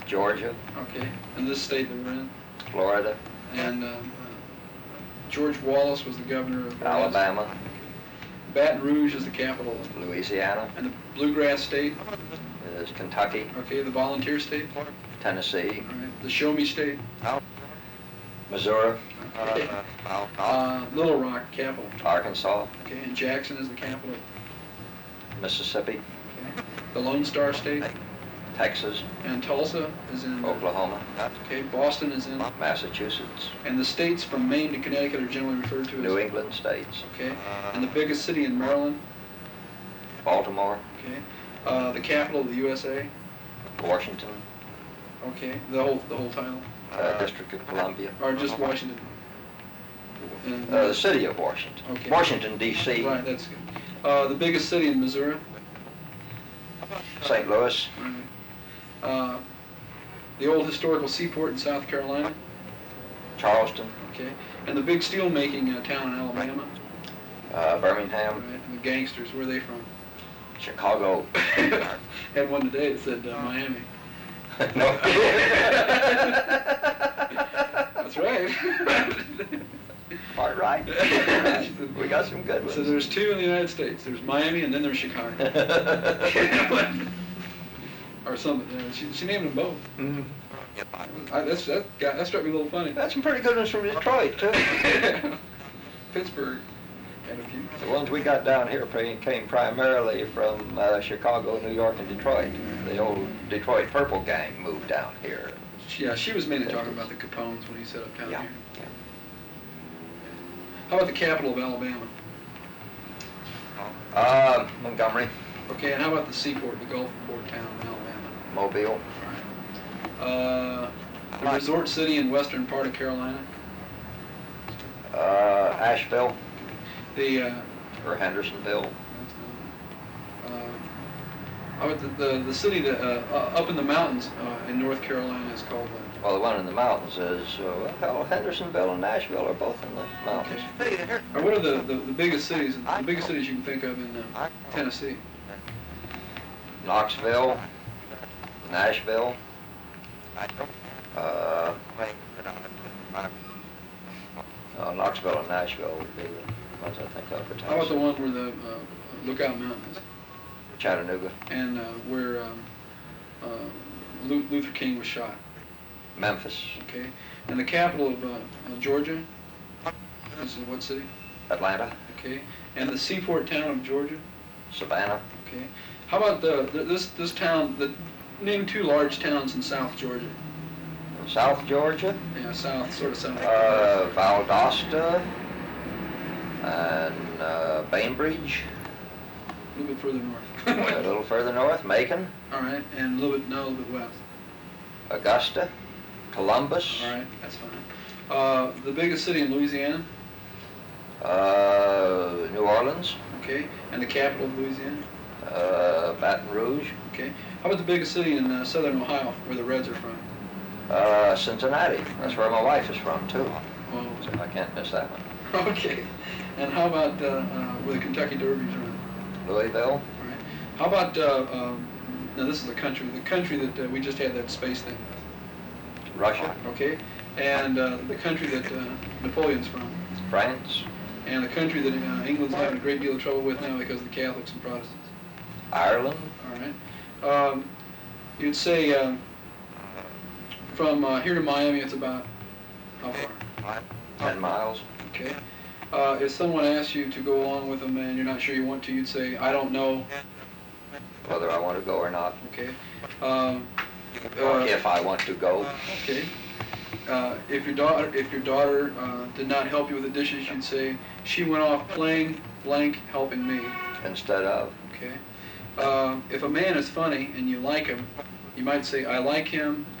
Georgia. Okay. And this state that we're in? Florida. And George Wallace was the governor of Alabama. Baton Rouge is the capital of Louisiana. And the Bluegrass State? Is Kentucky. Okay. The Volunteer State? Tennessee. All right. The Show Me State? Missouri. Okay. Little Rock, capital? Arkansas. Okay. And Jackson is the capital? Mississippi. Okay. The Lone Star State? Texas. And Tulsa is in Oklahoma. Okay. Boston is in Massachusetts. And the states from Maine to Connecticut are generally referred to as New England states. Okay. And the biggest city in Maryland? Baltimore. Okay. The capital of the USA? Washington. Okay. The whole title? District of Columbia. Or just Washington? And, The city of Washington. Okay. Washington, D.C. Right. That's good. The biggest city in Missouri? St. Louis. Right. The old historical seaport in South Carolina? Charleston. Okay. And the big steel making town in Alabama? Birmingham. Right. And the gangsters, where are they from? Chicago. Had one today that said Miami. No. That's right. All right. We got some good ones. So there's two in the United States. There's Miami and then there's Chicago. Or something. She named them both. Mm-hmm. That struck me a little funny. Got some pretty good ones from Detroit, too. Pittsburgh had a few. The ones we got down here came primarily from Chicago, New York, and Detroit. The old Detroit Purple Gang moved down here. Yeah, she was mainly talking about the Capones when he set up down Yeah. here. How about the capital of Alabama? Montgomery. Okay, and how about the seaport, the Gulf port town in Alabama? Mobile. The resort city in western part of Carolina? Asheville. Or Hendersonville. How about the city that up in the mountains in North Carolina is called what? Well, the one in the mountains is, Hendersonville and Nashville are both in the mountains. Okay. Or what are the biggest cities? The biggest cities you can think of in Tennessee? Knoxville, Nashville. Knoxville and Nashville would be the ones I think of for Tennessee. How about the one where the Lookout Mountain is? Chattanooga. And where Luther King was shot? Memphis. Okay. And the capital of Georgia is what city? Atlanta. Okay. And the seaport town of Georgia? Savannah. Okay. How about this town? Name two large towns in South Georgia. South Georgia. Yeah, sort of south. Valdosta and Bainbridge. A little bit further north. A little further north, Macon. All right, and a little bit west. Augusta, Columbus. All right, that's fine. The biggest city in Louisiana? New Orleans. Okay, and the capital of Louisiana? Baton Rouge. Okay. How about the biggest city in southern Ohio, where the Reds are from? Cincinnati. That's where my wife is from, too. Well, So I can't miss that one. okay. And how about where the Kentucky Derby's run? Louisville. All right. How about, now this is the country that we just had that space thing with. Russia. Okay. And the country that Napoleon's from. France. And the country that England's having a great deal of trouble with now because of the Catholics and Protestants. Ireland. All right. You'd say from here to Miami, it's about how far? 10 miles. Okay. If someone asks you to go along with them and you're not sure you want to, you'd say, I don't know. Whether I want to go or not. Okay. If I want to go. Okay. If your daughter did not help you with the dishes, you'd say, she went off playing blank helping me. Instead of. Okay. If a man is funny and you like him, you might say, I like him